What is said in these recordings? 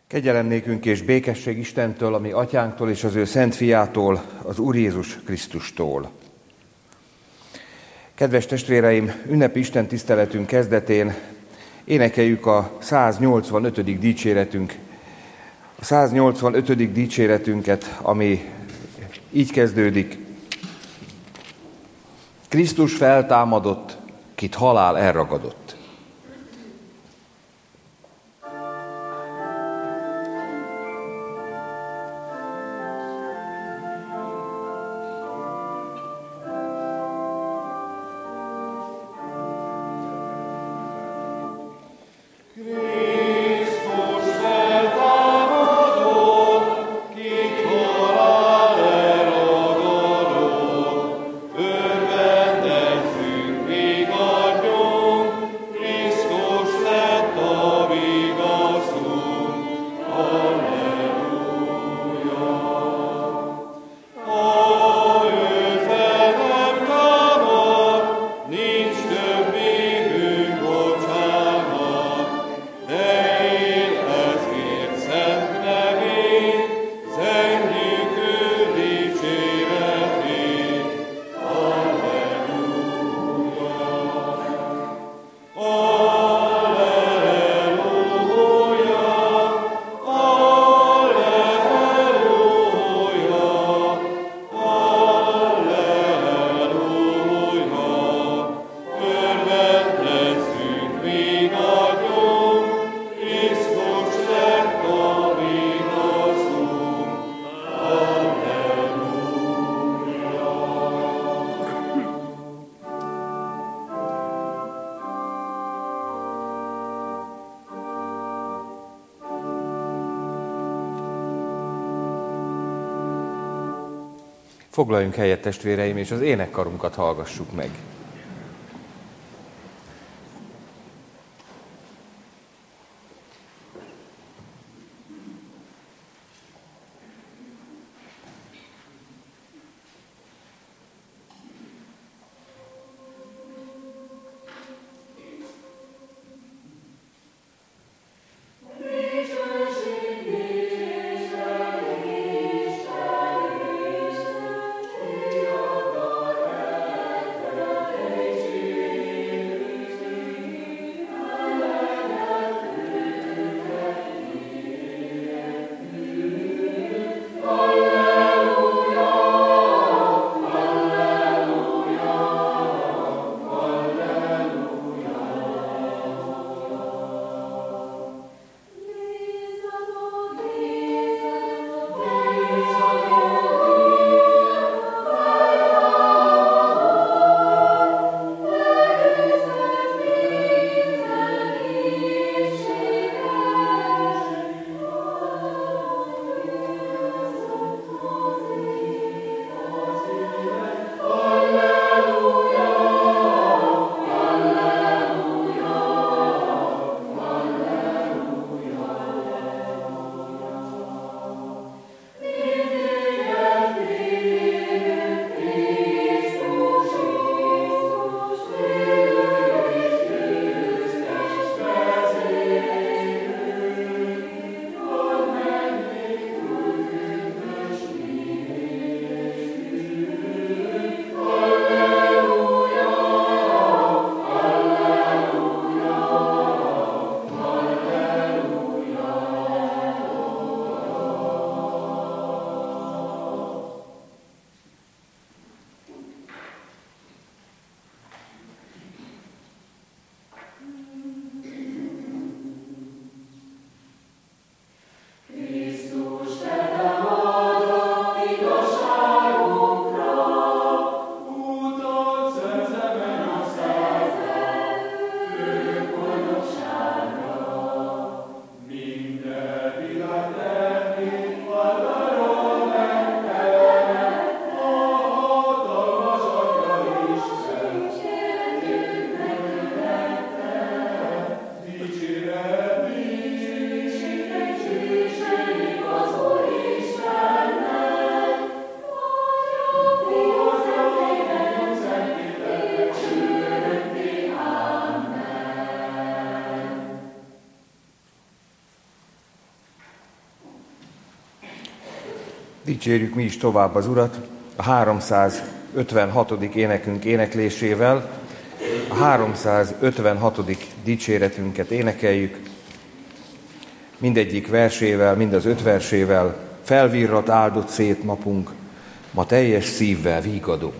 Kegyelem nékünk és békesség Istentől, a mi atyánktól és az ő szent fiától, az Úr Jézus Krisztustól. Kedves testvéreim, ünnepi Isten tiszteletünk kezdetén énekeljük a 185. dicséretünk. A 185. dicséretünket, ami így kezdődik. Krisztus feltámadott, kit halál elragadott. Foglaljunk helyet, testvéreim, és az énekkarunkat hallgassuk meg. Amen. Dicsérjük mi is tovább az Urat a 356. énekünk éneklésével. A 356. dicséretünket énekeljük, mindegyik versével, mind az 5 versével. Felvirrat, áldott szét napunk, ma teljes szívvel vígadunk.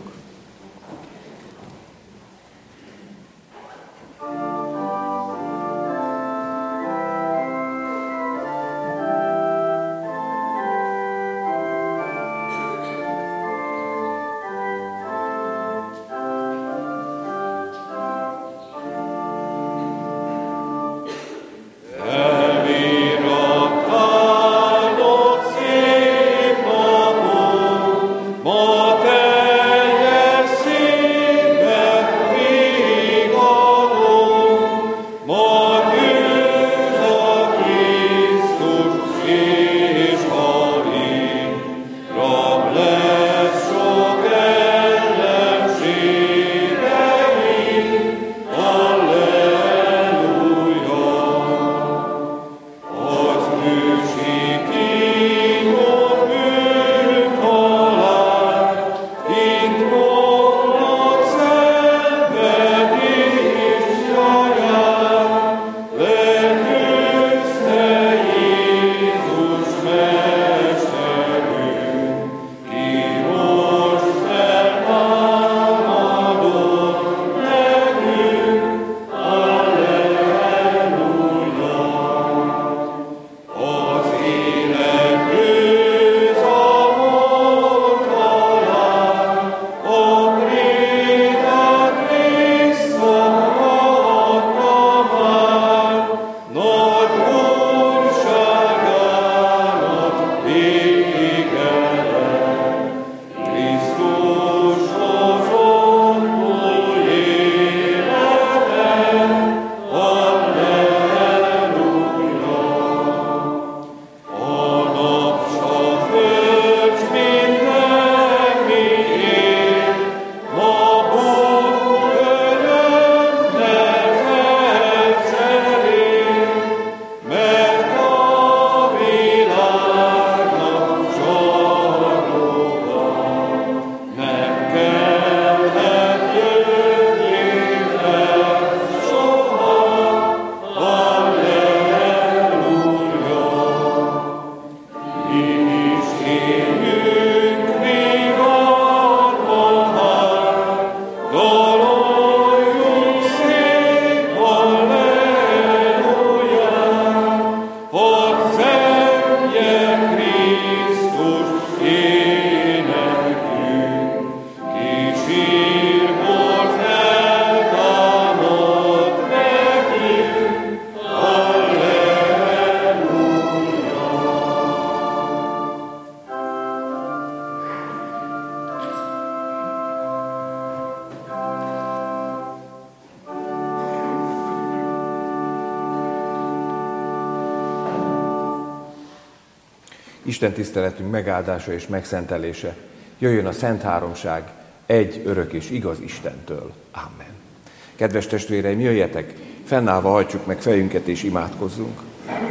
Isten tiszteletünk megáldása és megszentelése jöjjön a Szent Háromság egy örök és igaz Istentől. Amen. Kedves testvéreim, jöjjetek, fennállva hajtsuk meg fejünket és imádkozzunk.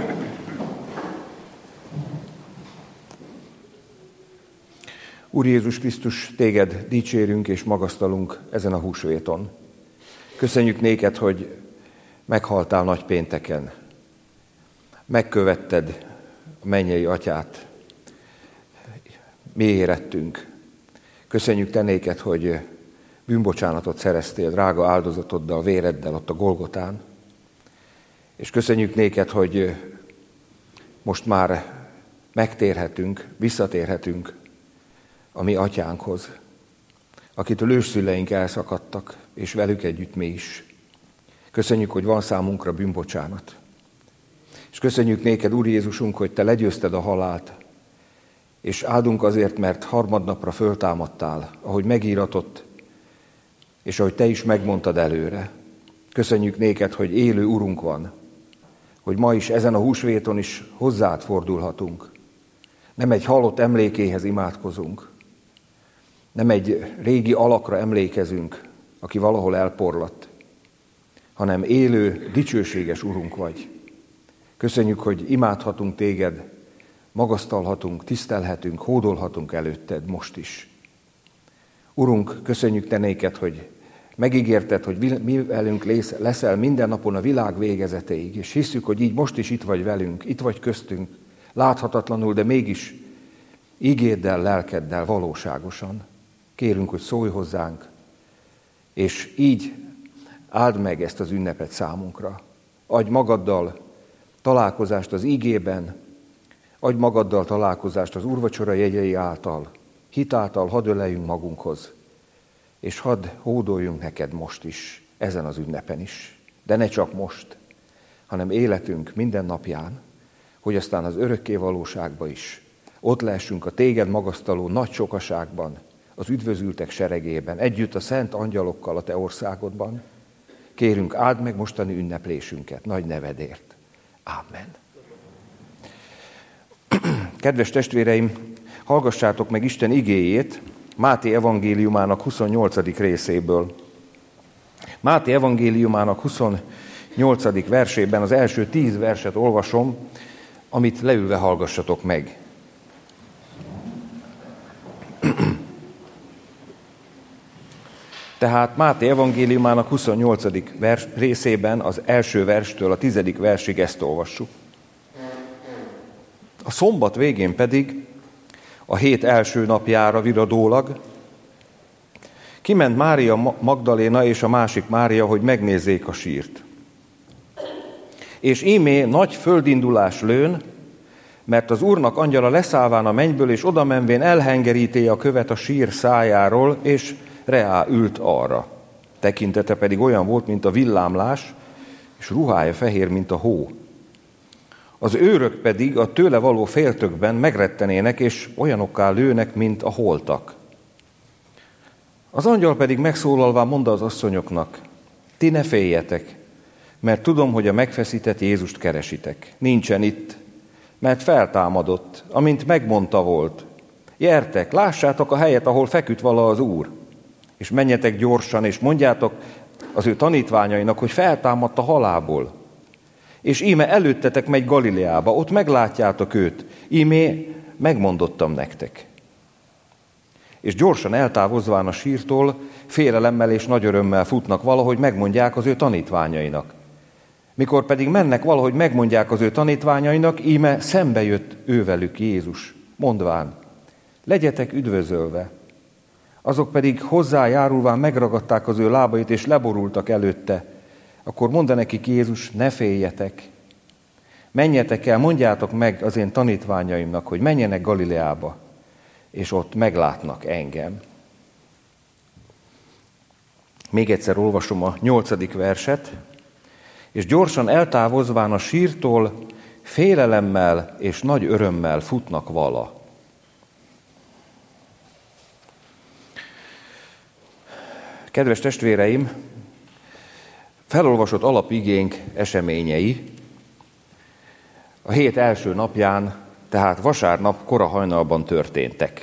Úr Jézus Krisztus, téged dicsérünk és magasztalunk ezen a húsvéton. Köszönjük néked, hogy meghaltál nagypénteken. Megkövetted a mennyei atyát. Mi érettünk. Köszönjük te néked, hogy bűnbocsánatot szereztél drága áldozatoddal, véreddel ott a Golgotán. És köszönjük néked, hogy most már megtérhetünk, visszatérhetünk a mi atyánkhoz, akitől ősszüleink elszakadtak, és velük együtt mi is. Köszönjük, hogy van számunkra bűnbocsánat. És köszönjük néked, Úr Jézusunk, hogy te legyőzted a halált, és áldunk azért, mert harmadnapra föltámadtál, ahogy megíratott, és ahogy te is megmondtad előre. Köszönjük néked, hogy élő Urunk van, hogy ma is ezen a húsvéton is hozzád fordulhatunk. Nem egy halott emlékéhez imádkozunk, nem egy régi alakra emlékezünk, aki valahol elporlatt, hanem élő, dicsőséges Urunk vagy. Köszönjük, hogy imádhatunk téged magasztalhatunk, tisztelhetünk, hódolhatunk előtted most is. Urunk, köszönjük te néked, hogy megígérted, hogy mi velünk leszel minden napon a világ végezetéig, és hiszük, hogy így most is itt vagy velünk, itt vagy köztünk, láthatatlanul, de mégis ígéddel, lelkeddel, valóságosan. Kérünk, hogy szólj hozzánk, és így áld meg ezt az ünnepet számunkra. Adj magaddal találkozást az ígében, adj magaddal találkozást az úrvacsora jegyei által, hit által hadd öleljünk magunkhoz, és hadd hódoljunk neked most is, ezen az ünnepen is. De ne csak most, hanem életünk minden napján, hogy aztán az örökké valóságban is ott lehessünk a téged magasztaló nagy sokaságban, az üdvözültek seregében, együtt a szent angyalokkal a te országodban. Kérünk, áld meg mostani ünneplésünket nagy nevedért. Ámen. Kedves testvéreim, hallgassátok meg Isten igéjét Máté evangéliumának 28. részéből. Máté evangéliumának 28. versében az első 10 verset olvasom, amit leülve hallgassatok meg. Tehát Máté evangéliumának 28. részében az első verstől a 10. versig ezt olvassuk. A szombat végén pedig, a hét első napjára viradólag, kiment Mária Magdaléna és a másik Mária, hogy megnézzék a sírt. És ímé nagy földindulás lőn, mert az Úrnak angyala leszállván a mennyből, és odamenvén elhengeríté a követ a sír szájáról, és reá ült arra. Tekintete pedig olyan volt, mint a villámlás, és ruhája fehér, mint a hó. Az őrök pedig a tőle való féltökben megrettenének, és olyanokká lőnek, mint a holtak. Az angyal pedig megszólalván mondta az asszonyoknak, ti ne féljetek, mert tudom, hogy a megfeszített Jézust keresitek. Nincsen itt, mert feltámadott, amint megmondta volt. Gyertek, lássátok a helyet, ahol feküdt vala az Úr, és menjetek gyorsan, és mondjátok az ő tanítványainak, hogy feltámadt a halálból. És íme előttetek megy Galileába, ott meglátjátok őt, ímé megmondottam nektek. És gyorsan eltávozván a sírtól, félelemmel és nagy örömmel futnak valahogy megmondják az ő tanítványainak. Mikor pedig mennek valahogy megmondják az ő tanítványainak, íme szembe jött ővelük Jézus, mondván, legyetek üdvözölve. Azok pedig hozzájárulván megragadták az ő lábait, és leborultak előtte. Akkor mondta nekik Jézus, ne féljetek, menjetek el, mondjátok meg az én tanítványaimnak, hogy menjenek Galileába, és ott meglátnak engem. Még egyszer olvasom a 8. verset, és gyorsan eltávozván a sírtól, félelemmel és nagy örömmel futnak vala. Kedves testvéreim, felolvasott alapigénk eseményei a hét első napján, tehát vasárnap kora hajnalban történtek.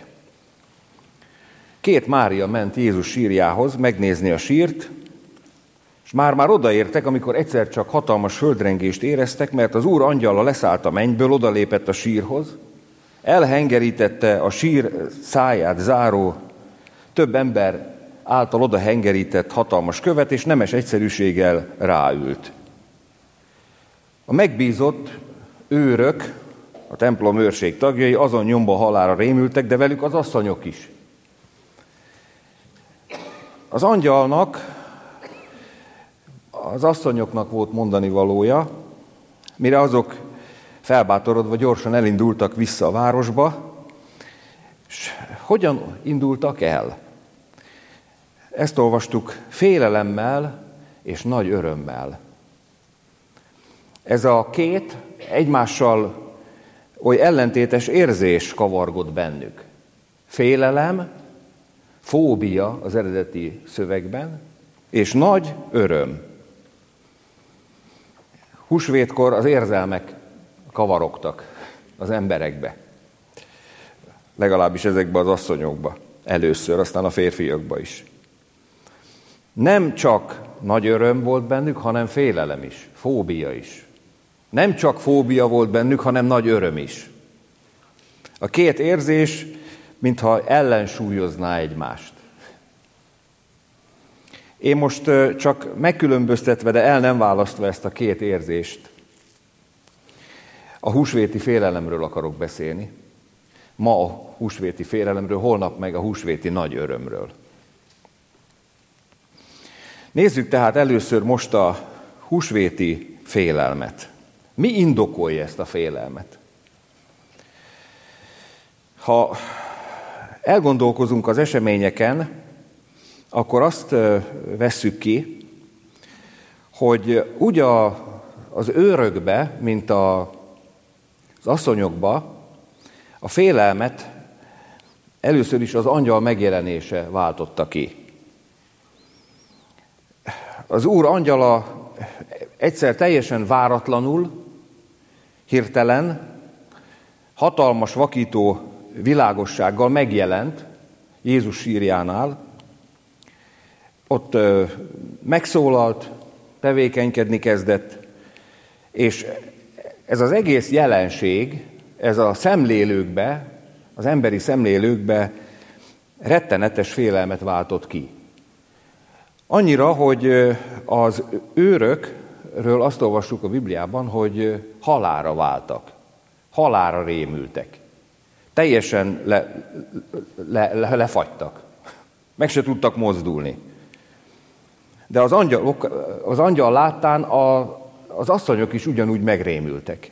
2 Mária ment Jézus sírjához megnézni a sírt, és már odaértek, amikor egyszer csak hatalmas földrengést éreztek, mert az Úr angyala leszállt a mennyből, odalépett a sírhoz, elhengerítette a sír száját záró több ember által oda hengerített hatalmas követ, és nemes egyszerűséggel ráült. A megbízott őrök, a templom őrség tagjai azon nyomba halálra rémültek, de velük az asszonyok is. Az angyalnak, az asszonyoknak volt mondani valója, mire azok felbátorodva gyorsan elindultak vissza a városba, és hogyan indultak el? Ezt olvastuk, félelemmel és nagy örömmel. Ez a két egymással oly ellentétes érzés kavargott bennük. Félelem, fóbia az eredeti szövegben, és nagy öröm. Húsvétkor az érzelmek kavarogtak az emberekbe. Legalábbis ezekbe az asszonyokba. Először, aztán a férfiakba is. Nem csak nagy öröm volt bennük, hanem félelem is, fóbia is. Nem csak fóbia volt bennük, hanem nagy öröm is. A két érzés, mintha ellensúlyozná egymást. Én most csak megkülönböztetve, de el nem választva ezt a két érzést, a húsvéti félelemről akarok beszélni. Ma a húsvéti félelemről, holnap meg a húsvéti nagy örömről. Nézzük tehát először most a húsvéti félelmet. Mi indokolja ezt a félelmet? Ha elgondolkozunk az eseményeken, akkor azt vesszük ki, hogy úgy az őrökbe, mint az asszonyokba a félelmet először is az angyal megjelenése váltotta ki. Az Úr angyala egyszer teljesen váratlanul, hirtelen, hatalmas, vakító világossággal megjelent Jézus sírjánál. Ott megszólalt, tevékenykedni kezdett, és ez az egész jelenség, ez a szemlélőkbe, az emberi szemlélőkbe rettenetes félelmet váltott ki. Annyira, hogy az őrökről azt olvassuk a Bibliában, hogy halálra váltak, halálra rémültek. Teljesen lefagytak, meg se tudtak mozdulni. De az angyal láttán az asszonyok is ugyanúgy megrémültek.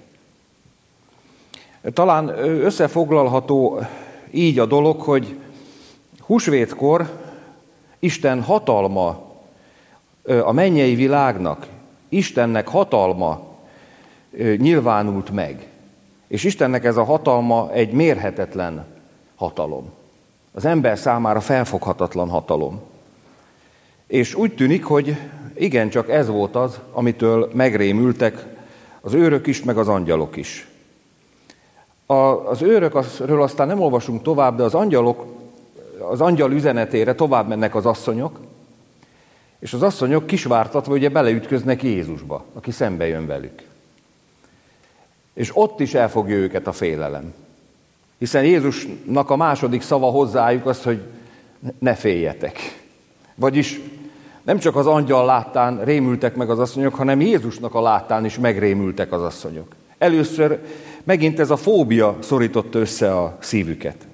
Talán összefoglalható így a dolog, hogy húsvétkor Isten hatalma a mennyei világnak, Istennek hatalma nyilvánult meg. És Istennek ez a hatalma egy mérhetetlen hatalom. Az ember számára felfoghatatlan hatalom. És úgy tűnik, hogy igencsak ez volt az, amitől megrémültek az őrök is, meg az angyalok is. Az őrökről aztán nem olvasunk tovább, de az angyal üzenetére tovább mennek az asszonyok, és az asszonyok kisvártatva ugye beleütköznek Jézusba, aki szembe jön velük. És ott is elfogja őket a félelem. Hiszen Jézusnak a második szava hozzájuk az, hogy ne féljetek. Vagyis nem csak az angyal láttán rémültek meg az asszonyok, hanem Jézusnak a láttán is megrémültek az asszonyok. Először megint ez a fóbia szorította össze a szívüket.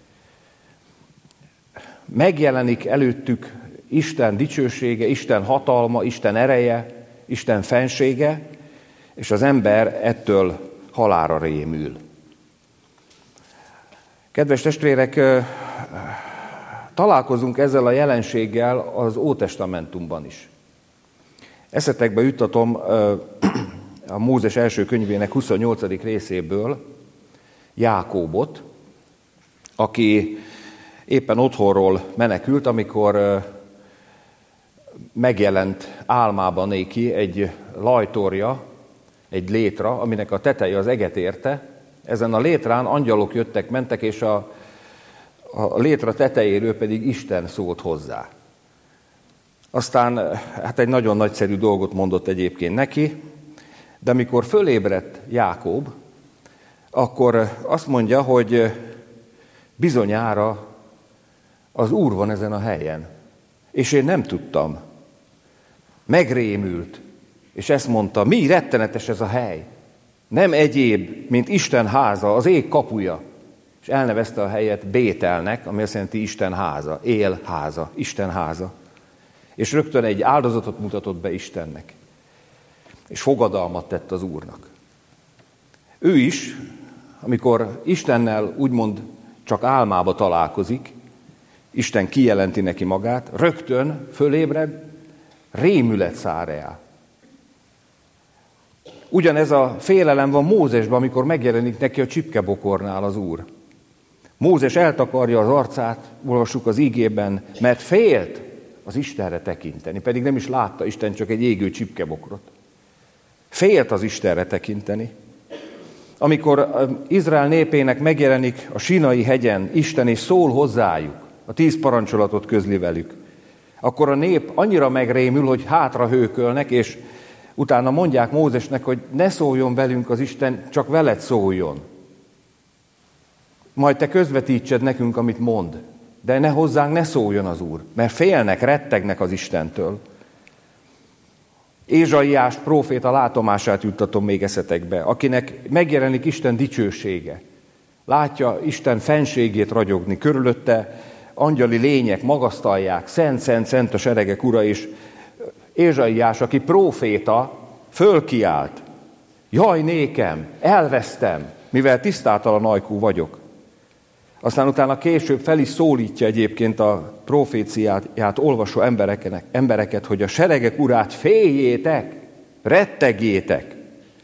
Megjelenik előttük Isten dicsősége, Isten hatalma, Isten ereje, Isten fensége, és az ember ettől halálra rémül. Kedves testvérek, találkozunk ezzel a jelenséggel az Ótestamentumban is. Eszetekbe juttatom a Mózes első könyvének 28. részéből Jákóbot, aki éppen otthonról menekült, amikor megjelent álmában néki egy lajtorja, egy létra, aminek a teteje az eget érte. Ezen a létrán angyalok jöttek, mentek, és a létra tetejéről pedig Isten szólt hozzá. Aztán hát egy nagyon nagyszerű dolgot mondott egyébként neki, de amikor fölébredt Jákob, akkor azt mondja, hogy bizonyára az Úr van ezen a helyen, és én nem tudtam. Megrémült, és ezt mondta, mi rettenetes ez a hely. Nem egyéb, mint Isten háza, az ég kapuja. És elnevezte a helyet Bételnek, ami azt jelenti Isten háza, Él háza, Isten háza. És rögtön egy áldozatot mutatott be Istennek. És fogadalmat tett az Úrnak. Ő is, amikor Istennel úgymond csak álmába találkozik, Isten kijelenti neki magát, rögtön fölébred, rémület szár el. Ugyanez a félelem van Mózesben, amikor megjelenik neki a csipkebokornál az Úr. Mózes eltakarja az arcát, olvassuk az ígében, mert félt az Istenre tekinteni, pedig nem is látta Isten, csak egy égő csipkebokrot. Félt az Istenre tekinteni. Amikor Izrael népének megjelenik a Sínai hegyen Isten és szól hozzájuk, a 10 parancsolatot közli velük, akkor a nép annyira megrémül, hogy hátra hőkölnek, és utána mondják Mózesnek, hogy ne szóljon velünk az Isten, csak veled szóljon. majd te közvetítsed nekünk, amit mond, de ne hozzánk ne szóljon az Úr, mert félnek, rettegnek az Istentől. Ézsaiás próféta látomását juttatom még eszetekbe, akinek megjelenik Isten dicsősége. Látja Isten fenségét ragyogni, körülötte angyali lények magasztalják, szent, szent, szent a seregek ura, és Ézsaiás, aki próféta, fölkiált. Jaj nékem, elvesztem, mivel tisztátalan ajkú vagyok. Aztán utána később fel is szólítja egyébként a proféciáját olvasó embereket, hogy a seregek urát féljétek, rettegjétek.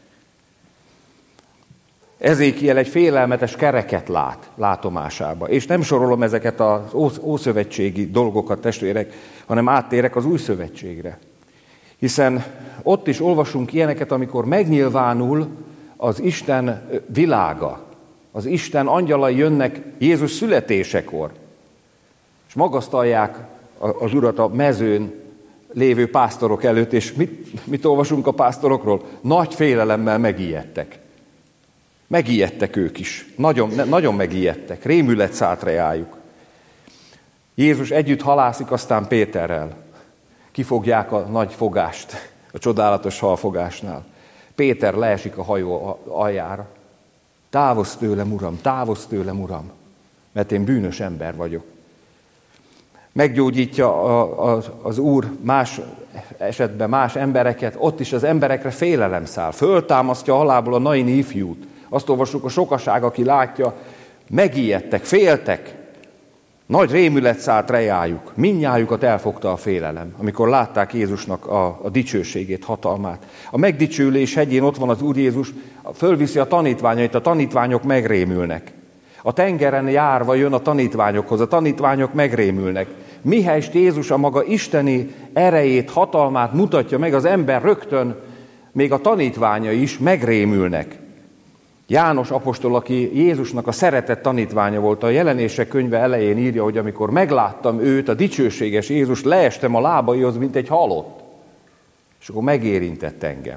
Ezékiel egy félelmetes kereket lát látomásába. És nem sorolom ezeket az ószövetségi dolgokat, testvérek, hanem áttérek az új szövetségre. Hiszen ott is olvasunk ilyeneket, amikor megnyilvánul az Isten világa. Az Isten angyalai jönnek Jézus születésekor, és magasztalják az Urat a mezőn lévő pásztorok előtt, és mit olvasunk a pásztorokról? Nagy félelemmel megijedtek. Megijedtek ők is. Nagyon megijedtek. Rémület szállt reájuk. Jézus együtt halászik aztán Péterrel. Kifogják a nagy fogást, a csodálatos halfogásnál. Péter leesik a hajó aljára. Távozz tőlem, Uram, mert én bűnös ember vagyok. Meggyógyítja az Úr más esetben más embereket, ott is az emberekre félelem száll. Föltámasztja a halálból a naini ifjút. Azt olvassuk, a sokaság, aki látja, megijedtek, féltek. Nagy rémület szállt reájuk. Mindnyájukat elfogta a félelem, amikor látták Jézusnak a dicsőségét, hatalmát. A megdicsőlés hegyén ott van az Úr Jézus, fölviszi a tanítványait, a tanítványok megrémülnek. A tengeren járva jön a tanítványokhoz, a tanítványok megrémülnek. Mihelyst Jézus a maga isteni erejét, hatalmát mutatja meg, az ember rögtön, még a tanítványai is megrémülnek. János apostol, aki Jézusnak a szeretett tanítványa volt, a Jelenések könyve elején írja, hogy amikor megláttam őt, a dicsőséges Jézus, leestem a lábaihoz, mint egy halott. És akkor megérintett engem.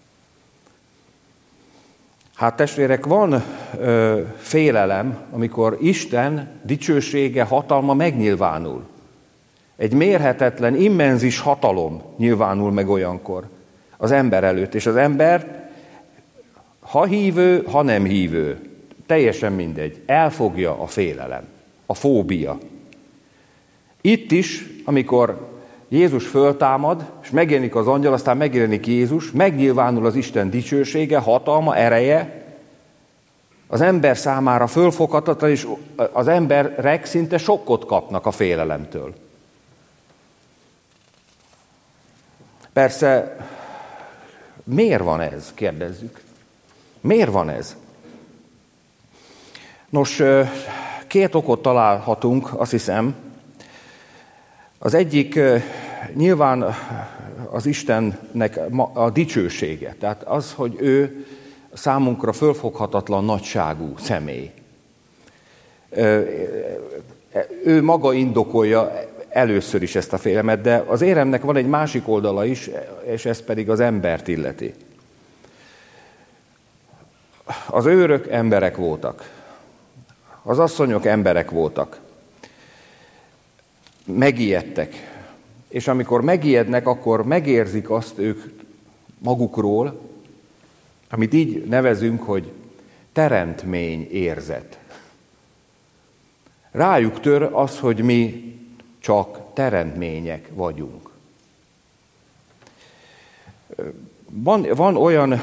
Hát testvérek, van félelem, amikor Isten dicsősége, hatalma megnyilvánul. Egy mérhetetlen, immenzis hatalom nyilvánul meg olyankor az ember előtt, és az ember, ha hívő, ha nem hívő, teljesen mindegy, elfogja a félelem, a fóbia. Itt is, amikor Jézus föltámad, és megjelenik az angyal, aztán megjelenik Jézus, megnyilvánul az Isten dicsősége, hatalma, ereje, az ember számára fölfoghatatlan, és az emberek szinte sokkot kapnak a félelemtől. Persze, miért van ez, kérdezzük. Miért van ez? Nos, két okot találhatunk, azt hiszem. Az egyik nyilván az Istennek a dicsősége. Tehát az, hogy ő számunkra fölfoghatatlan nagyságú személy. Ő maga indokolja először is ezt a félelmet, de az éremnek van egy másik oldala is, és ez pedig az embert illeti. Az őrök emberek voltak. Az asszonyok emberek voltak. Megijedtek. És amikor megijednek, akkor megérzik azt ők magukról, amit így nevezünk, hogy teremtmény érzet. Rájuk tör az, hogy mi csak teremtmények vagyunk. Van olyan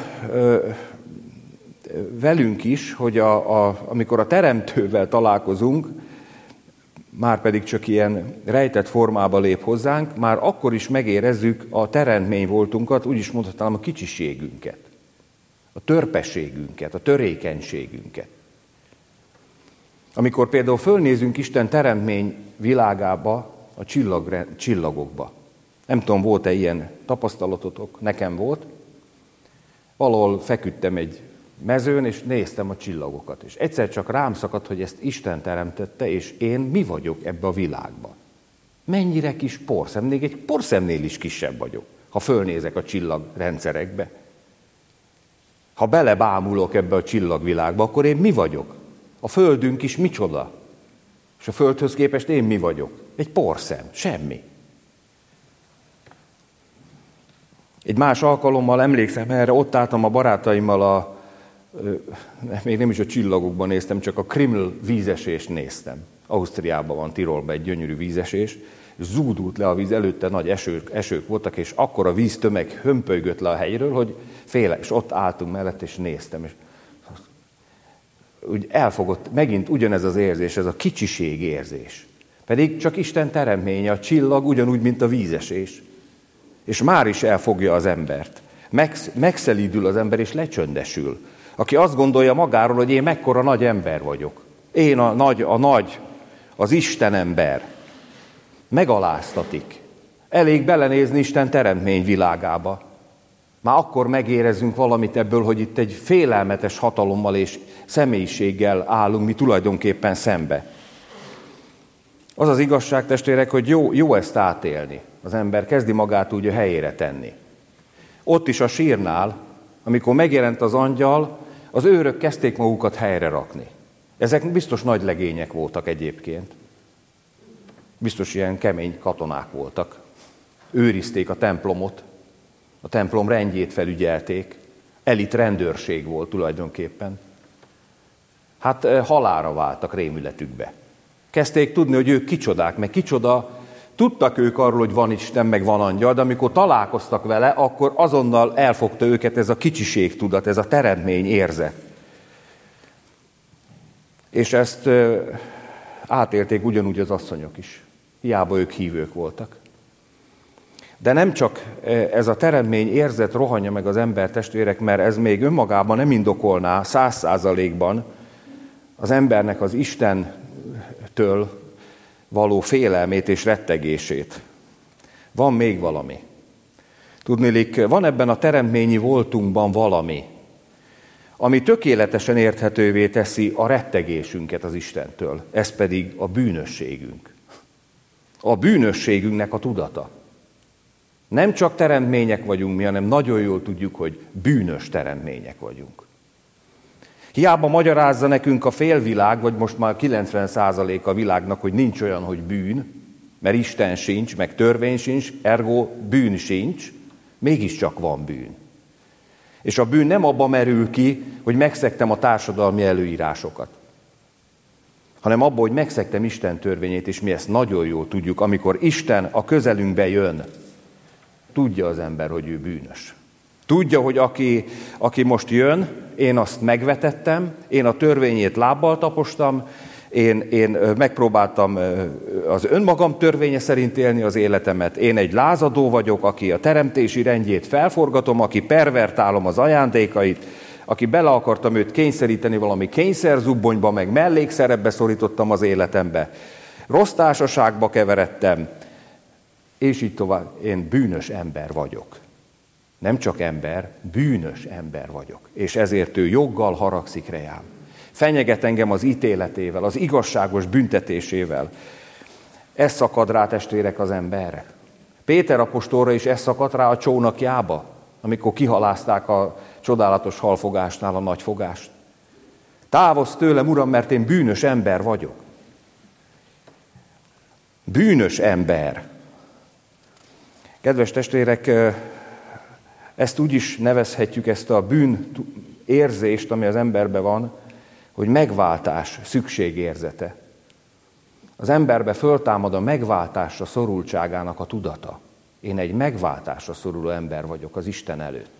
velünk is, hogy amikor a teremtővel találkozunk, már pedig csak ilyen rejtett formába lép hozzánk, már akkor is megérezzük a teremtmény voltunkat, úgy is mondhatnám, a kicsiségünket, a törpességünket, a törékenységünket. Amikor például fölnézünk Isten teremtmény világába, a csillagokba. Nem tudom, volt-e ilyen tapasztalatotok? Nekem volt. Valahol feküdtem egy mezőn, és néztem a csillagokat. És egyszer csak rám szakadt, hogy ezt Isten teremtette, és én mi vagyok ebbe a világban. Mennyire kis porszem, még egy porszemnél is kisebb vagyok, ha fölnézek a csillagrendszerekbe. Ha belebámulok ebbe a csillagvilágba, akkor én mi vagyok? A földünk is micsoda? És a földhöz képest én mi vagyok? Egy porszem, semmi. Egy más alkalommal emlékszem erre, ott álltam a barátaimmal, még nem is a csillagokban néztem, csak a Krimml vízesést néztem. Ausztriában van, Tirolban egy gyönyörű vízesés, és zúdult le a víz, előtte nagy esők voltak, és akkor a víztömeg hömpölygött le a helyről, hogy félek, és ott álltunk mellett, és néztem, és úgy elfogott megint ugyanez az érzés, ez a kicsiség érzés. Pedig csak Isten teremtménye, a csillag ugyanúgy, mint a vízesés. És már is elfogja az embert. Megszelídül az ember, és lecsöndesül. Aki azt gondolja magáról, hogy én mekkora nagy ember vagyok. Én az Isten ember. Megaláztatik. Elég belenézni Isten teremtmény világába. Már akkor megérezzünk valamit ebből, hogy itt egy félelmetes hatalommal és személyiséggel állunk mi tulajdonképpen szembe. Az az igazság, testvérek, hogy jó ezt átélni. Az ember kezdi magát úgy a helyére tenni. Ott is a sírnál, amikor megjelent az angyal, az őrök kezdték magukat helyre rakni. Ezek biztos nagy legények voltak egyébként. Biztos ilyen kemény katonák voltak. Őrizték a templomot, a templom rendjét felügyelték. Elit rendőrség volt tulajdonképpen. Hát halálra váltak rémületükbe. Kezdték tudni, hogy ők kicsodák, meg kicsoda. Tudtak ők arról, hogy van Isten, meg van angyal, de amikor találkoztak vele, akkor azonnal elfogta őket ez a kicsiségtudat, ez a teremtmény érzet. És ezt átélték ugyanúgy az asszonyok is. Hiába ők hívők voltak. De nem csak ez a teremtmény érzet rohanja meg az ember, testvérek, mert ez még önmagában nem indokolná 100%-ban az embernek az Istentől való félelmét és rettegését. Van még valami. Tudniillik, van ebben a teremtményi voltunkban valami, ami tökéletesen érthetővé teszi a rettegésünket az Istentől. Ez pedig a bűnösségünk. A bűnösségünknek a tudata. Nem csak teremtmények vagyunk mi, hanem nagyon jól tudjuk, hogy bűnös teremtmények vagyunk. Hiába magyarázza nekünk a félvilág, vagy most már 90% a világnak, hogy nincs olyan, hogy bűn, mert Isten sincs, meg törvény sincs, ergo bűn sincs, mégiscsak van bűn. És a bűn nem abba merül ki, hogy megszegtem a társadalmi előírásokat, hanem abba, hogy megszegtem Isten törvényét, és mi ezt nagyon jól tudjuk, amikor Isten a közelünkbe jön, tudja az ember, hogy ő bűnös. Tudja, hogy aki most jön, én azt megvetettem, én a törvényét lábbal tapostam, én megpróbáltam az önmagam törvénye szerint élni az életemet. Én egy lázadó vagyok, aki a teremtési rendjét felforgatom, aki pervertálom az ajándékait, aki bele akartam őt kényszeríteni valami kényszerzubbonyba, meg mellékszerepbe szorítottam az életembe. Rossz társaságba keveredtem, és így tovább. Én bűnös ember vagyok. Nem csak ember, bűnös ember vagyok. És ezért ő joggal haragszik rám. Fenyeget engem az ítéletével, az igazságos büntetésével. Ez szakad rá, testvérek, az emberre. Péter apostolra is ez szakadt rá a csónakjába, amikor kihalázták a csodálatos halfogásnál a nagy fogást. Távozz tőlem, Uram, mert én bűnös ember vagyok. Bűnös ember. Kedves testvérek, ezt úgy is nevezhetjük, ezt a bűn érzést, ami az emberben van, hogy megváltás szükségérzete. Az emberbe föltámad a megváltásra szorultságának a tudata. Én egy megváltásra szoruló ember vagyok az Isten előtt.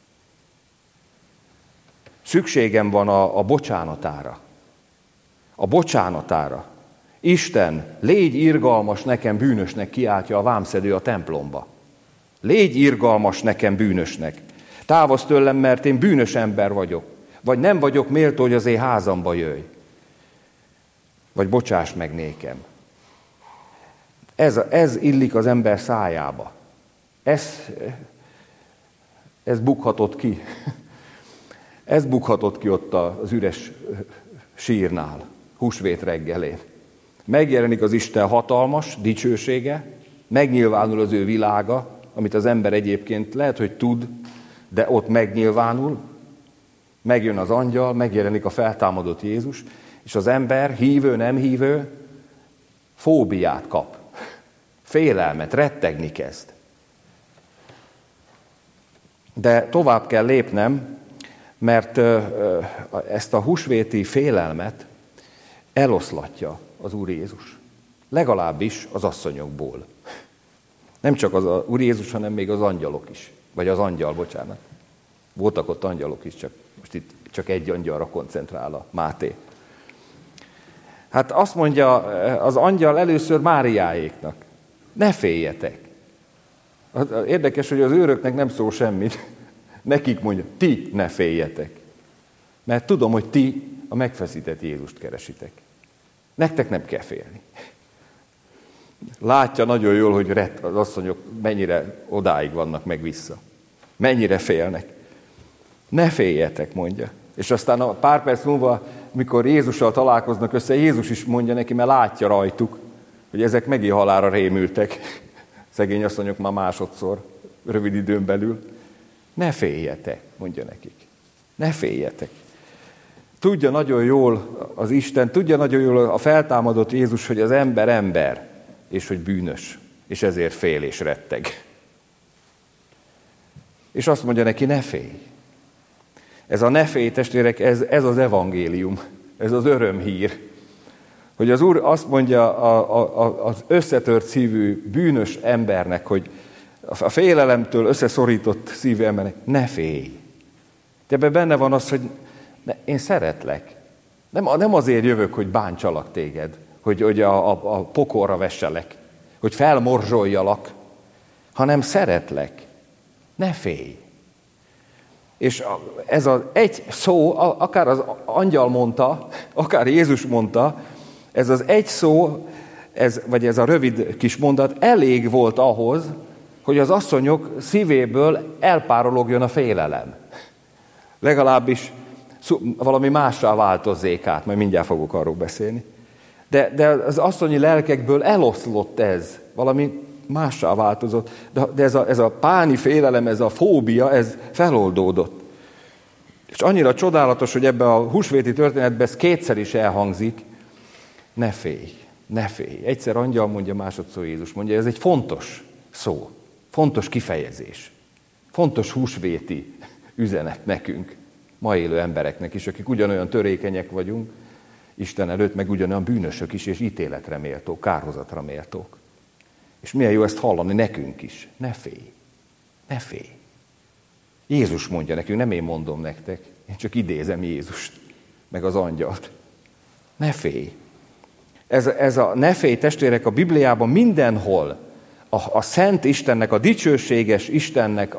Szükségem van a bocsánatára. A bocsánatára. Isten, légy irgalmas nekem, bűnösnek, kiáltja a vámszedő a templomba. Légy irgalmas nekem, bűnösnek. Távozz tőlem, mert én bűnös ember vagyok. Vagy nem vagyok méltó, hogy az én házamba jöjj. Vagy bocsáss meg nékem. Ez illik az ember szájába. Ez bukhatott ki. Ez bukhatott ki ott az üres sírnál, húsvét reggelén. Megjelenik az Isten hatalmas dicsősége, megnyilvánul az ő világa, amit az ember egyébként lehet, hogy tud, de ott megnyilvánul, Megjön az angyal, megjelenik a feltámadott Jézus, és az ember, hívő, nem hívő, fóbiát kap. Félelmet, rettegni kezd. De tovább kell lépnem, mert ezt a húsvéti félelmet eloszlatja az Úr Jézus. Legalábbis az asszonyokból. Nem csak az Úr Jézus, hanem még az angyalok is. Vagy az angyal, bocsánat. Voltak ott angyalok is, most itt csak egy angyalra koncentrál a Máté. Hát azt mondja az angyal először Máriáéknak, ne féljetek. Érdekes, hogy az őröknek nem szól semmit. Nekik mondja, ti ne féljetek. Mert tudom, hogy ti a megfeszített Jézust keresitek. Nektek nem kell félni. Látja nagyon jól, hogy az asszonyok mennyire odáig vannak meg vissza. Mennyire félnek. Ne féljetek, mondja. És aztán a pár perc múlva, mikor Jézussal találkoznak össze, Jézus is mondja neki, mert látja rajtuk, hogy ezek megint halálra rémültek. Szegény asszonyok már másodszor, rövid időn belül. Ne féljetek, mondja nekik. Ne féljetek. Tudja nagyon jól az Isten, tudja nagyon jól a feltámadott Jézus, hogy az ember ember, és hogy bűnös, és ezért fél és retteg. És azt mondja neki, ne félj. Ez a ne félj, testvérek, ez az evangélium, ez az örömhír. Hogy az Úr azt mondja az összetört szívű, bűnös embernek, hogy a félelemtől összeszorított szívű embernek, ne félj. De ebben benne van az, hogy én szeretlek. Nem azért jövök, hogy bántsalak téged, hogy a pokolra vesselek, hogy felmorzsoljalak, hanem szeretlek. Ne félj. És ez az egy szó, akár az angyal mondta, akár Jézus mondta, ez az egy szó, vagy ez a rövid kis mondat elég volt ahhoz, hogy az asszonyok szívéből elpárologjon a félelem. Legalábbis valami mássá változzék át, majd mindjárt fogok arról beszélni. De az asszonyi lelkekből eloszlott ez, valami mássá változott. De ez a páni félelem, ez a fóbia, ez feloldódott. És annyira csodálatos, hogy ebben a húsvéti történetben ez kétszer is elhangzik, ne félj, ne félj. Egyszer angyal mondja, másodszor Jézus mondja, ez egy fontos szó, fontos kifejezés, fontos húsvéti üzenet nekünk, ma élő embereknek is, akik ugyanolyan törékenyek vagyunk, Isten előtt, meg ugyanolyan bűnösök is, és ítéletre méltók, kárhozatra méltók. És milyen jó ezt hallani nekünk is. Ne félj, ne félj. Jézus mondja nekünk, nem én mondom nektek, én csak idézem Jézust, meg az angyalt. Ne félj. Ez a ne félj, testvérek, a Bibliában mindenhol a szent Istennek, a dicsőséges Istennek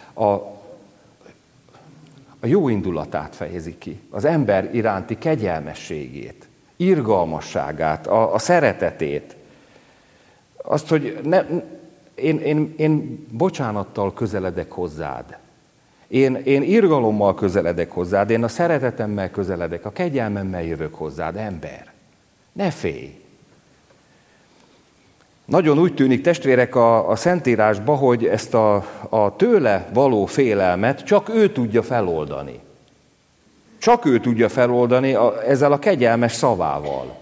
a jó indulatát fejezi ki, az ember iránti kegyelmességét, irgalmasságát, a szeretetét. Azt, hogy én bocsánattal közeledek hozzád. Én irgalommal közeledek hozzád, én a szeretetemmel közeledek, a kegyelmemmel jövök hozzád, ember. Ne félj! Nagyon úgy tűnik, testvérek, a Szentírásban, hogy ezt a tőle való félelmet csak ő tudja feloldani. Csak ő tudja feloldani ezzel a kegyelmes szavával.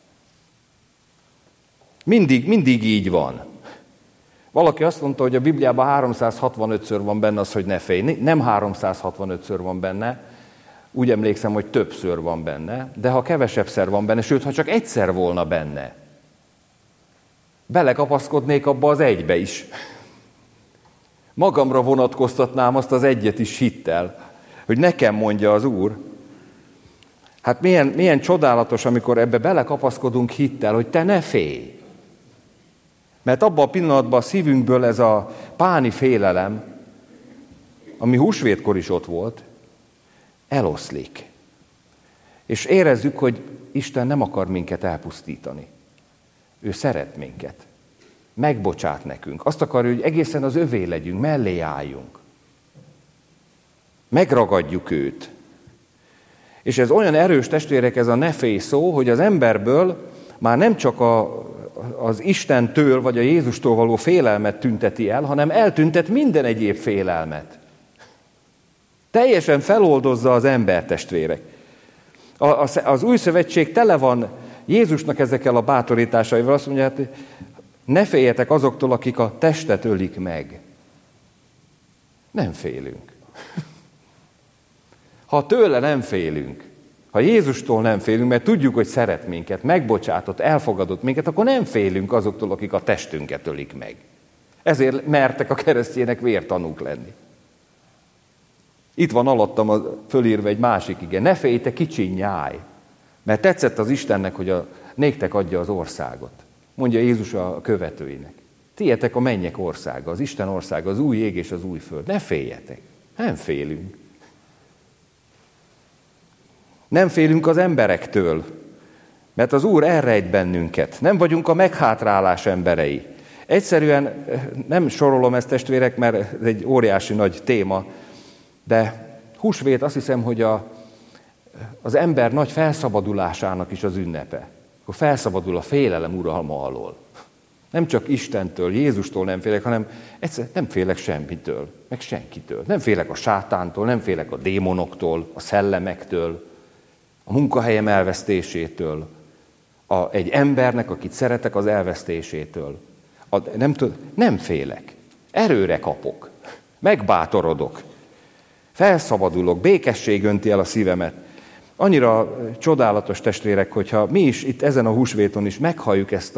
Mindig így van. Valaki azt mondta, hogy a Bibliában 365-ször van benne az, hogy ne félj. Nem 365-ször van benne, úgy emlékszem, hogy többször van benne, de ha kevesebbszer van benne, sőt, ha csak egyszer volna benne, belekapaszkodnék abba az egybe is. Magamra vonatkoztatnám azt az egyet is hittel, hogy nekem mondja az Úr. Hát milyen csodálatos, amikor ebbe belekapaszkodunk hittel, hogy te ne félj. Mert abban a pillanatban a szívünkből ez a páni félelem, ami húsvétkor is ott volt, eloszlik. És érezzük, hogy Isten nem akar minket elpusztítani. Ő szeret minket. Megbocsát nekünk. Azt akarja, hogy egészen az övé legyünk, mellé álljunk. Megragadjuk őt. És ez olyan erős, testvérek, ez a ne félj szó, hogy az emberből már nem csak az Istentől vagy a Jézustól való félelmet tünteti el, hanem eltüntet minden egyéb félelmet. Teljesen feloldozza az embertestvérek. Az új szövetség tele van Jézusnak ezekkel a bátorításaival. Azt mondja, hát ne féljetek azoktól, akik a testet ölik meg. Nem félünk. Ha tőle nem félünk, ha Jézustól nem félünk, mert tudjuk, hogy szeret minket, megbocsátott, elfogadott minket, akkor nem félünk azoktól, akik a testünket ölik meg. Ezért mertek a keresztjének vértanúk lenni. Itt van alattam fölírva egy másik ige. Ne félj, te kicsi nyáj, mert tetszett az Istennek, hogy néktek adja az országot. Mondja Jézus a követőinek. Tietek a mennyek országa, az Isten országa, az új ég és az új föld. Ne féljetek. Nem félünk. Nem félünk az emberektől, mert az Úr elrejt bennünket. Nem vagyunk a meghátrálás emberei. Egyszerűen nem sorolom ezt, testvérek, mert ez egy óriási nagy téma, de húsvét azt hiszem, hogy az ember nagy felszabadulásának is az ünnepe. Akkor felszabadul a félelem uralma alól. Nem csak Istentől, Jézustól nem félek, hanem egyszerűen nem félek semmitől, meg senkitől. Nem félek a sátántól, nem félek a démonoktól, a szellemektől, a munkahelyem elvesztésétől, egy embernek, akit szeretek, az elvesztésétől. Nem félek. Erőre kapok. Megbátorodok. Felszabadulok. Békesség önti el a szívemet. Annyira csodálatos, testvérek, hogyha mi is itt ezen a húsvéton is meghalljuk ezt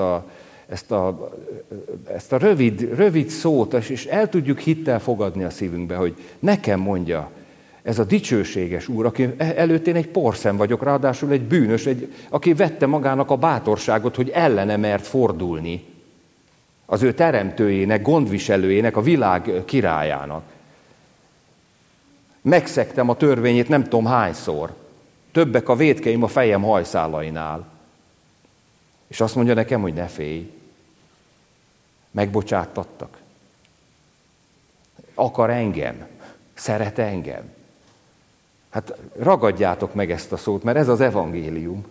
a rövid szót, és el tudjuk hittel fogadni a szívünkbe, hogy nekem mondja ez a dicsőséges Úr, aki előtt én egy porszem vagyok, ráadásul egy bűnös, aki vette magának a bátorságot, hogy ellene mert fordulni az ő teremtőjének, gondviselőjének, a világ királyának. Megszegtem a törvényét nem tudom hányszor. Többek a vétkeim a fejem hajszálainál. És azt mondja nekem, hogy ne félj. Megbocsáttattak. Akar engem. Szeret engem. Hát ragadjátok meg ezt a szót, mert ez az evangélium.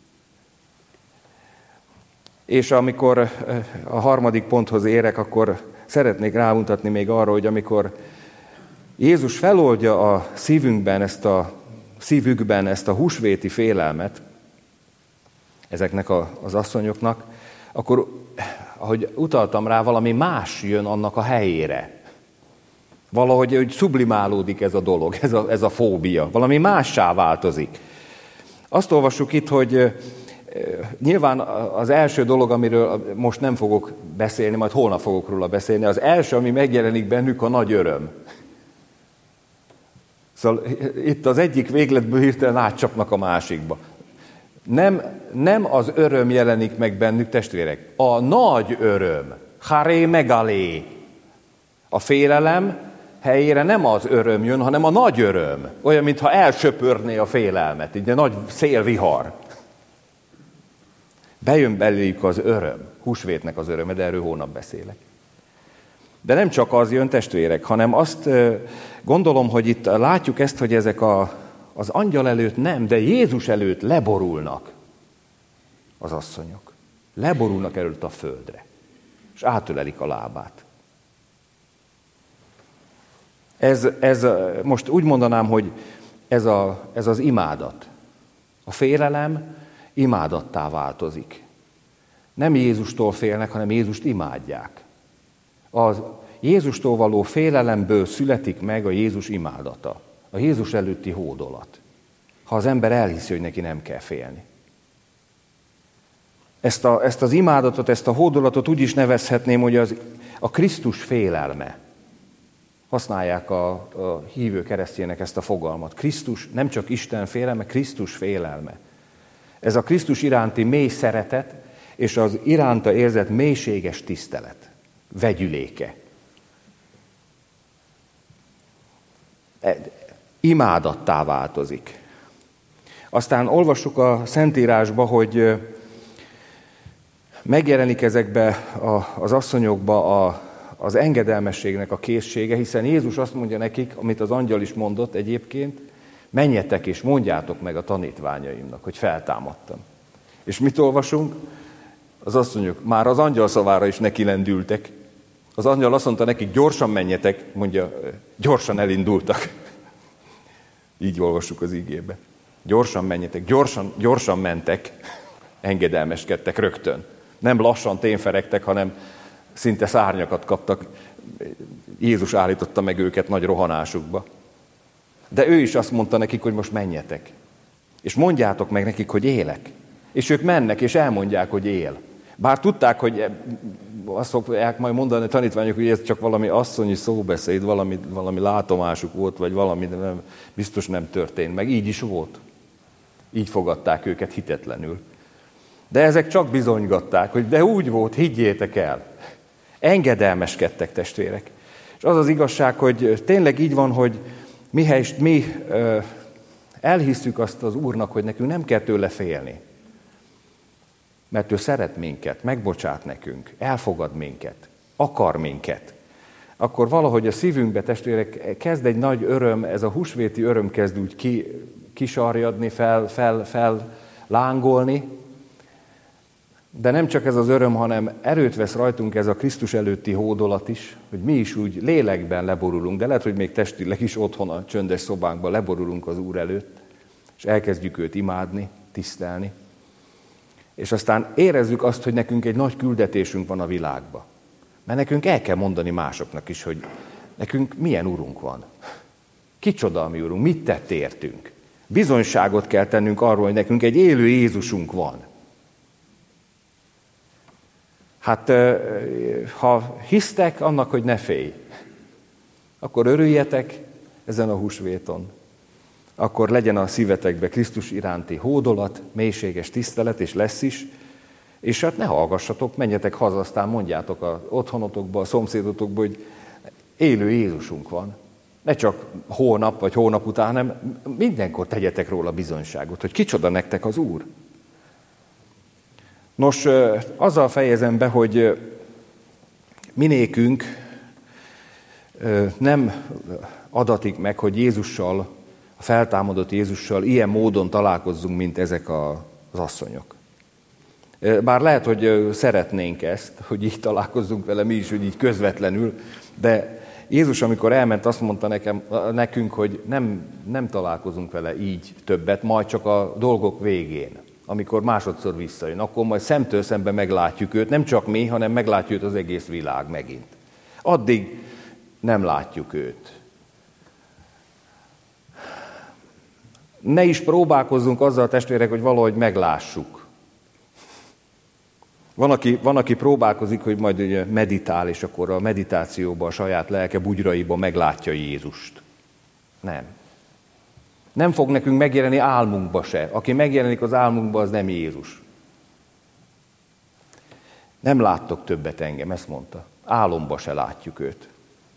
És amikor a harmadik ponthoz érek, akkor szeretnék rámutatni még arra, hogy amikor Jézus feloldja a szívünkben ezt a húsvéti félelmet ezeknek az asszonyoknak, akkor, ahogy utaltam rá, valami más jön annak a helyére. Valahogy hogy sublimálódik ez a dolog, ez a fóbia. Valami mássá változik. Azt olvassuk itt, hogy nyilván az első dolog, amiről most nem fogok beszélni, majd holnap fogok róla beszélni, az első, ami megjelenik bennük, a nagy öröm. Szóval itt az egyik végletből hirtelen átcsapnak a másikba. Nem az öröm jelenik meg bennük, testvérek, a nagy öröm. Haré megalé. A félelem helyére nem az öröm jön, hanem a nagy öröm. Olyan, mintha elsöpörné a félelmet, így egy nagy szélvihar. Bejön beléjük az öröm, húsvétnek az öröme, de erről hónap beszélek. De nem csak az jön, testvérek, hanem azt gondolom, hogy itt látjuk ezt, hogy ezek az angyal előtt nem, de Jézus előtt leborulnak az asszonyok. Leborulnak előtt a földre, és átölelik a lábát. Ez most úgy mondanám, hogy ez az imádat. A félelem imádattá változik. Nem Jézustól félnek, hanem Jézust imádják. Az Jézustól való félelemből születik meg a Jézus imádata. A Jézus előtti hódolat. Ha az ember elhiszi, hogy neki nem kell félni. Ezt az imádatot, ezt a hódolatot úgy is nevezhetném, hogy a Krisztus félelme. Használják a hívő keresztjének ezt a fogalmat. Krisztus, nem csak Isten félelme, Krisztus félelme. Ez a Krisztus iránti mély szeretet, és az iránta érzett mélységes tisztelet. Vegyüléke. Imádattá változik. Aztán olvassuk a Szentírásba, hogy megjelenik ezekbe az asszonyokba az engedelmességnek a készsége, hiszen Jézus azt mondja nekik, amit az angyal is mondott egyébként, menjetek és mondjátok meg a tanítványaimnak, hogy feltámadtam. És mit olvasunk? Az asszonyok már az angyal szavára is nekilendültek. Az angyal azt mondta nekik, gyorsan menjetek, mondja, gyorsan elindultak. Így olvassuk az igébe. Gyorsan menjetek, gyorsan mentek, engedelmeskedtek rögtön. Nem lassan tényferegtek, hanem szinte szárnyakat kaptak. Jézus állította meg őket nagy rohanásukba. De ő is azt mondta nekik, hogy most menjetek. És mondjátok meg nekik, hogy élek. És ők mennek, és elmondják, hogy él. Bár tudták, hogy azt fogják majd mondani a tanítványok, hogy ez csak valami asszonyi szóbeszéd, valami látomásuk volt, vagy valami, de biztos nem történt meg. Így is volt. Így fogadták őket hitetlenül. De ezek csak bizonygatták, hogy de úgy volt, higgyétek el. Engedelmeskedtek, testvérek. És az az igazság, hogy tényleg így van, hogy mi elhisszük azt az Úrnak, hogy nekünk nem kell tőle félni. Mert ő szeret minket, megbocsát nekünk, elfogad minket, akar minket. Akkor valahogy a szívünkbe, testvérek, kezd egy nagy öröm, ez a húsvéti öröm kezd úgy kisarjadni, lángolni. De nem csak ez az öröm, hanem erőt vesz rajtunk ez a Krisztus előtti hódolat is, hogy mi is úgy lélekben leborulunk, de lehet, hogy még testileg is otthon a csöndes szobánkban leborulunk az Úr előtt, és elkezdjük őt imádni, tisztelni. És aztán érezzük azt, hogy nekünk egy nagy küldetésünk van a világba. Mert nekünk el kell mondani másoknak is, hogy nekünk milyen Urunk van. Kicsoda a mi Urunk, mit tett értünk. Bizonyságot kell tennünk arról, hogy nekünk egy élő Jézusunk van. Hát, ha hisztek annak, hogy ne félj, akkor örüljetek ezen a húsvéton. Akkor legyen a szívetekbe Krisztus iránti hódolat, mélységes tisztelet, és lesz is. És hát ne hallgassatok, menjetek haza, aztán mondjátok az otthonotokba, a szomszédotokba, hogy élő Jézusunk van. Ne csak holnap vagy hónap után, hanem mindenkor tegyetek róla bizonyságot, hogy kicsoda nektek az Úr. Nos, azzal fejezem be, hogy minékünk nem adatik meg, hogy Jézussal, a feltámadott Jézussal ilyen módon találkozzunk, mint ezek az asszonyok. Bár lehet, hogy szeretnénk ezt, hogy így találkozzunk vele mi is, hogy így közvetlenül, de Jézus, amikor elment, azt mondta nekünk, hogy nem találkozunk vele így többet, majd csak a dolgok végén, amikor másodszor visszajön. Akkor majd szemtől szembe meglátjuk őt, nem csak mi, hanem meglátjuk őt az egész világ megint. Addig nem látjuk őt. Ne is próbálkozzunk azzal, testvérek, hogy valahogy meglássuk. Van, aki próbálkozik, hogy majd ugye meditál, és akkor a meditációban, a saját lelke bugyraiban meglátja Jézust. Nem. Nem fog nekünk megjelenni álmunkba se. Aki megjelenik az álmunkba, az nem Jézus. Nem láttok többet engem, ezt mondta. Álomba se látjuk őt.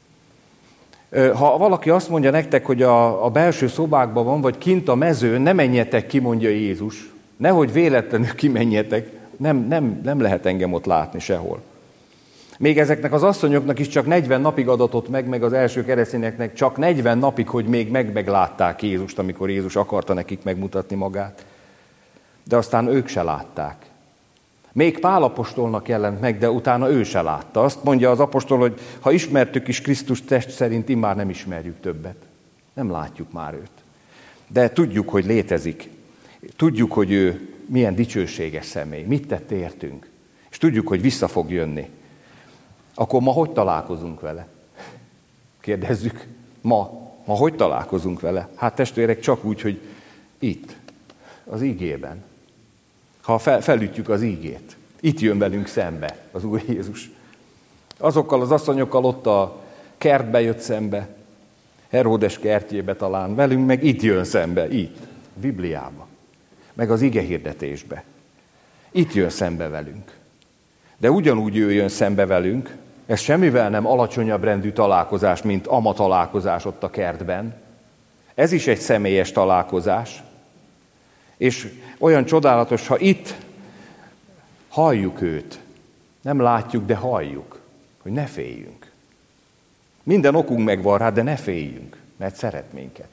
Ha valaki azt mondja nektek, hogy a belső szobákban van, vagy kint a mezőn, ne menjetek ki, mondja Jézus. Nehogy véletlenül kimenjetek. Nem lehet engem ott látni sehol. Még ezeknek az asszonyoknak is csak 40 napig adatott meg az első keresztényeknek csak 40 napig, hogy még meglátták Jézust, amikor Jézus akarta nekik megmutatni magát. De aztán ők se látták. Még Pál apostolnak jelent meg, de utána ő se látta. Azt mondja az apostol, hogy ha ismertük is Krisztus test szerint, immár nem ismerjük többet. Nem látjuk már őt. De tudjuk, hogy létezik. Tudjuk, hogy ő milyen dicsőséges személy. Mit tett értünk. És tudjuk, hogy vissza fog jönni. Akkor ma hogy találkozunk vele? Kérdezzük. Ma hogy találkozunk vele? Hát testvérek, csak úgy, hogy itt, az igében. Ha felütjük az igét. Itt jön velünk szembe az Úr Jézus. Azokkal az asszonyokkal ott a kertbe jött szembe, Heródes kertjébe talán, velünk meg itt jön szembe, itt, Bibliába, meg az ige hirdetésbe. Itt jön szembe velünk. De ugyanúgy ő jön szembe velünk, ez semmivel nem alacsonyabb rendű találkozás, mint ama találkozás ott a kertben. Ez is egy személyes találkozás. És olyan csodálatos, ha itt halljuk őt, nem látjuk, de halljuk, hogy ne féljünk. Minden okunk megvan rá, de ne féljünk, mert szeret minket.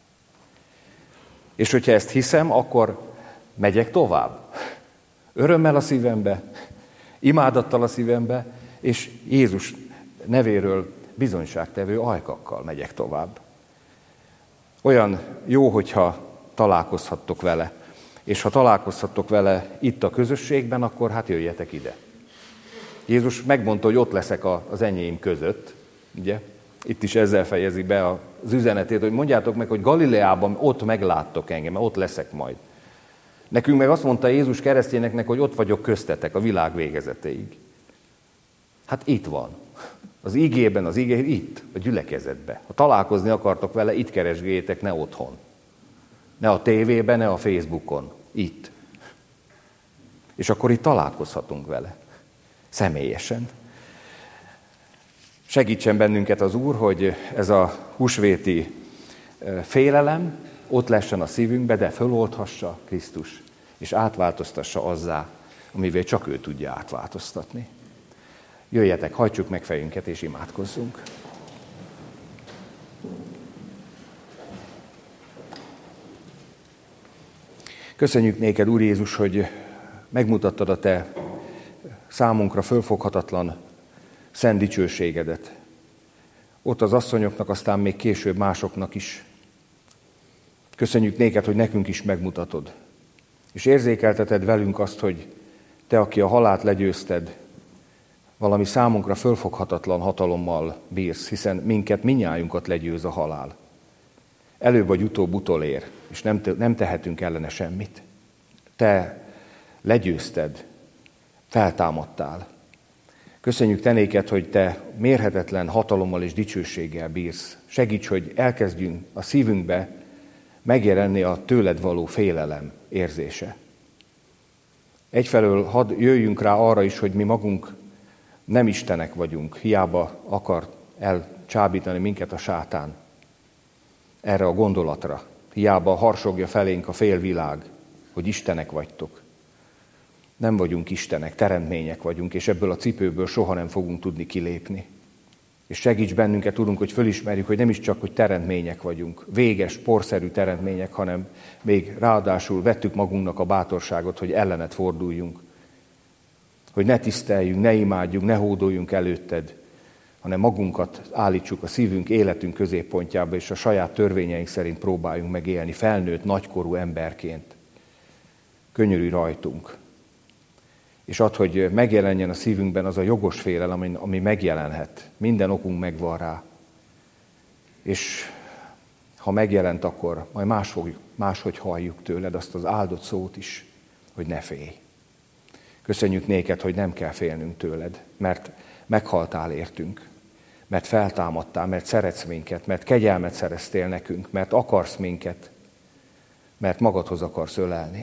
És hogyha ezt hiszem, akkor megyek tovább. Örömmel a szívembe, imádattal a szívembe, és Jézus nevéről bizonyságtevő ajkakkal megyek tovább. Olyan jó, hogyha találkozhattok vele. És ha találkozhattok vele itt a közösségben, akkor hát jöjjetek ide. Jézus megmondta, hogy ott leszek az enyém között, ugye? Itt is ezzel fejezi be az üzenetét, hogy mondjátok meg, hogy Galileában ott megláttok engem, mert ott leszek majd. Nekünk meg azt mondta Jézus keresztényeknek, hogy ott vagyok köztetek a világ végezetéig. Hát itt van. Az igében, itt, a gyülekezetben. Ha találkozni akartok vele, itt keresgéljétek, ne otthon. Ne a tévében, ne a Facebookon. Itt. És akkor itt találkozhatunk vele. Személyesen. Segítsen bennünket az Úr, hogy ez a húsvéti félelem ott lessen a szívünkbe, de föloldhassa Krisztus, és átváltoztassa azzá, amivel csak ő tudja átváltoztatni. Jöjjetek, hajtsuk meg fejünket, és imádkozzunk. Köszönjük néked, Úr Jézus, hogy megmutattad a te számunkra fölfoghatatlan szent dicsőségedet. Ott az asszonyoknak, aztán még később másoknak is. Köszönjük néked, hogy nekünk is megmutatod. És érzékelteted velünk azt, hogy te, aki a halált legyőzted, valami számunkra fölfoghatatlan hatalommal bírsz, hiszen minnyájunkat legyőz a halál. Előbb vagy utóbb utolér, és nem tehetünk ellene semmit. Te legyőzted, feltámadtál. Köszönjük te néked, hogy te mérhetetlen hatalommal és dicsőséggel bírsz. Segíts, hogy elkezdjünk a szívünkbe megjelenni a tőled való félelem érzése. Egyfelől hadd jöjjünk rá arra is, hogy mi magunk nem istenek vagyunk, hiába akar elcsábítani minket a sátán erre a gondolatra. Hiába harsogja felénk a félvilág, hogy istenek vagytok. Nem vagyunk istenek, teremtmények vagyunk, és ebből a cipőből soha nem fogunk tudni kilépni. És segíts bennünket, Urunk, hogy fölismerjük, hogy nem is csak, hogy teremtmények vagyunk, véges, porszerű teremtmények, hanem még ráadásul vettük magunknak a bátorságot, hogy ellened forduljunk. Hogy ne tiszteljünk, ne imádjunk, ne hódoljunk előtted, hanem magunkat állítsuk a szívünk, életünk középpontjába, és a saját törvényeink szerint próbáljunk megélni felnőtt, nagykorú emberként. Könyörülj rajtunk. És add, hogy megjelenjen a szívünkben az a jogos félelem, ami megjelenhet. Minden okunk megvan rá. És ha megjelent, akkor majd máshogy halljuk tőled azt az áldott szót is, hogy ne félj. Köszönjük néked, hogy nem kell félnünk tőled, mert meghaltál értünk, mert feltámadtál, mert szeretsz minket, mert kegyelmet szereztél nekünk, mert akarsz minket, mert magadhoz akarsz ölelni.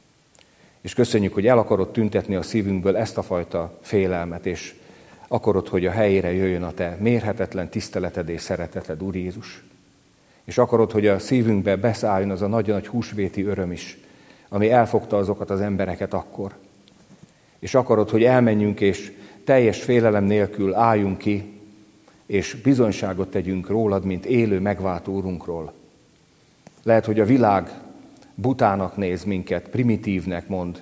És köszönjük, hogy el akarod tüntetni a szívünkből ezt a fajta félelmet, és akarod, hogy a helyére jöjjön a te mérhetetlen tiszteleted és szereteted, Úr Jézus. És akarod, hogy a szívünkbe beszálljon az a nagy húsvéti öröm is, ami elfogta azokat az embereket akkor. És akarod, hogy elmenjünk, és teljes félelem nélkül álljunk ki, és bizonyságot tegyünk rólad, mint élő megváltó Úrunkról. Lehet, hogy a világ butának néz minket, primitívnek mond,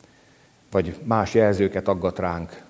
vagy más jelzőket aggat ránk,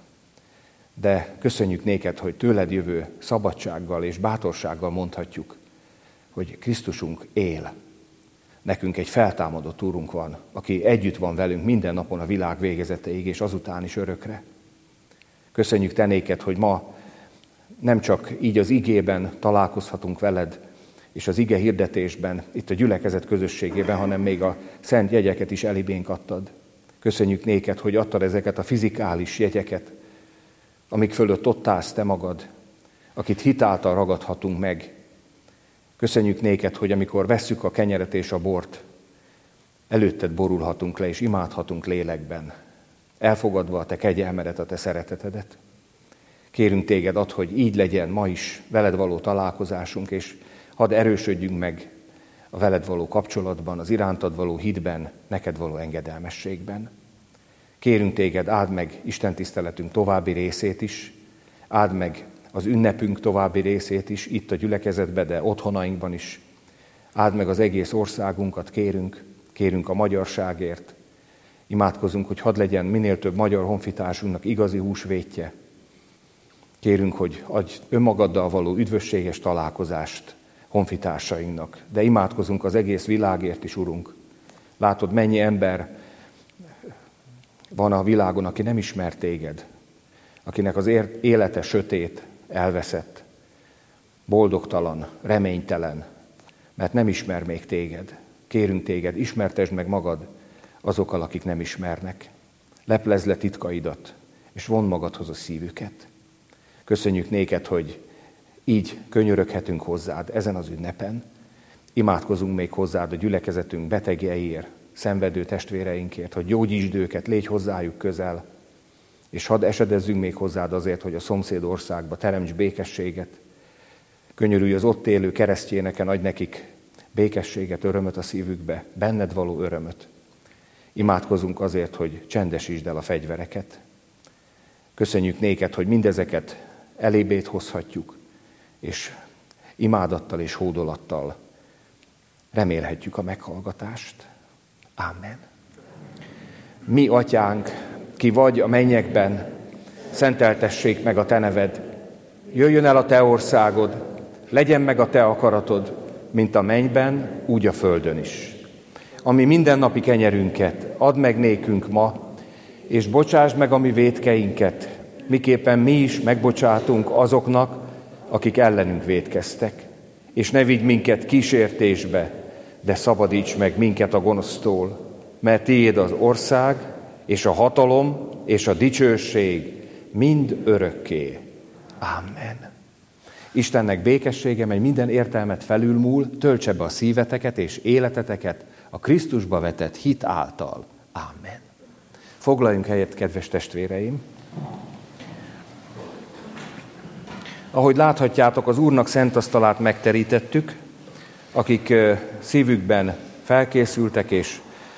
de köszönjük néked, hogy tőled jövő szabadsággal és bátorsággal mondhatjuk, hogy Krisztusunk él. Nekünk egy feltámadott Úrunk van, aki együtt van velünk minden napon a világ végezeteig, és azután is örökre. Köszönjük te néked, hogy ma nem csak így az igében találkozhatunk veled, és az ige hirdetésben, itt a gyülekezet közösségében, hanem még a szent jegyeket is elibénk adtad. Köszönjük néked, hogy adtad ezeket a fizikális jegyeket, amik fölött ott állsz te magad, akit hitáltal ragadhatunk meg. Köszönjük néked, hogy amikor vesszük a kenyeret és a bort, előtted borulhatunk le, és imádhatunk lélekben, elfogadva a te kegyelmedet, a te szeretetedet. Kérünk téged, add, hogy így legyen ma is veled való találkozásunk, és hadd erősödjünk meg a veled való kapcsolatban, az irántad való hitben, neked való engedelmességben. Kérünk téged, áld meg Isten tiszteletünk további részét is, áld meg az ünnepünk további részét is, itt a gyülekezetben, de otthonainkban is. Áld meg az egész országunkat, kérünk a magyarságért. Imádkozunk, hogy hadd legyen minél több magyar honfitársunknak igazi húsvétje. Kérünk, hogy adj önmagaddal való üdvösséges találkozást honfitársainknak, de imádkozunk az egész világért is, Urunk. Látod, mennyi ember van a világon, aki nem ismer téged, akinek az élete sötét, elveszett, boldogtalan, reménytelen, mert nem ismer még téged. Kérünk téged, ismertesd meg magad azokkal, akik nem ismernek. Leplezd le titkaidat, és vondd magadhoz a szívüket. Köszönjük néked, hogy így könyöröghetünk hozzád ezen az ünnepen. Imádkozunk még hozzád a gyülekezetünk betegjeiért, szenvedő testvéreinkért, hogy gyógyítsd őket, légy hozzájuk közel, és hadd esedezzünk még hozzád azért, hogy a szomszéd országba teremts békességet. Könyörülj az ott élő keresztjéneken, adj nekik békességet, örömöt a szívükbe, benned való örömöt. Imádkozunk azért, hogy csendesítsd el a fegyvereket. Köszönjük néked, hogy mindezeket elébét hozhatjuk, és imádattal és hódolattal remélhetjük a meghallgatást. Amen. Mi, atyánk, ki vagy a mennyekben, szenteltessék meg a te neved. Jöjjön el a te országod, legyen meg a te akaratod, mint a mennyben, úgy a földön is. Ami mindennapi kenyerünket add meg nékünk ma, és bocsásd meg a mi vétkeinket, miképpen mi is megbocsátunk azoknak, akik ellenünk vétkeztek. És ne vigy minket kísértésbe, de szabadíts meg minket a gonosztól, mert tiéd az ország, és a hatalom, és a dicsőség mind örökké. Amen. Istennek békessége, mely minden értelmet felülmúl, töltse be a szíveteket és életeteket a Krisztusba vetett hit által. Amen. Foglaljunk helyet, kedves testvéreim! Ahogy láthatjátok, az Úrnak szent asztalát megterítettük, akik szívükben felkészültek és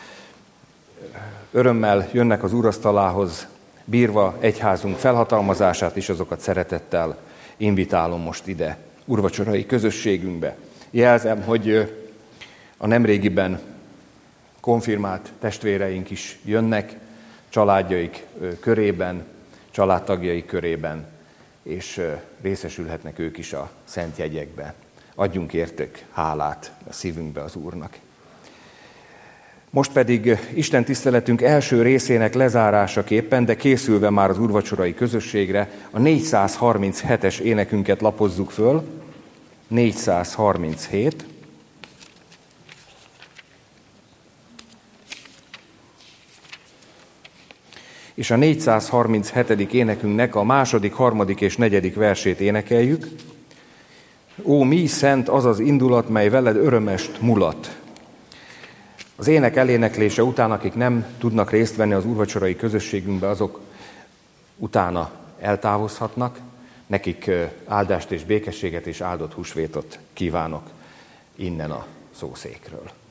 örömmel jönnek az úrasztalához, bírva egyházunk felhatalmazását is, azokat szeretettel invitálom most ide, úrvacsorai közösségünkbe. Jelzem, hogy a nemrégiben konfirmált testvéreink is jönnek, családjaik körében, családtagjaik körében, és részesülhetnek ők is a szent jegyekbe. Adjunk értük hálát a szívünkbe az Úrnak. Most pedig Isten tiszteletünk első részének lezárásaképpen, de készülve már az úrvacsorai közösségre, a 437-es énekünket lapozzuk föl. 437. És a 437. énekünknek a második, harmadik és negyedik versét énekeljük. Ó, mi szent az az indulat, mely veled örömest mulat. Az ének eléneklése után, akik nem tudnak részt venni az úrvacsorai közösségünkbe, azok utána eltávozhatnak. Nekik áldást és békességet és áldott húsvétot kívánok innen a szószékről.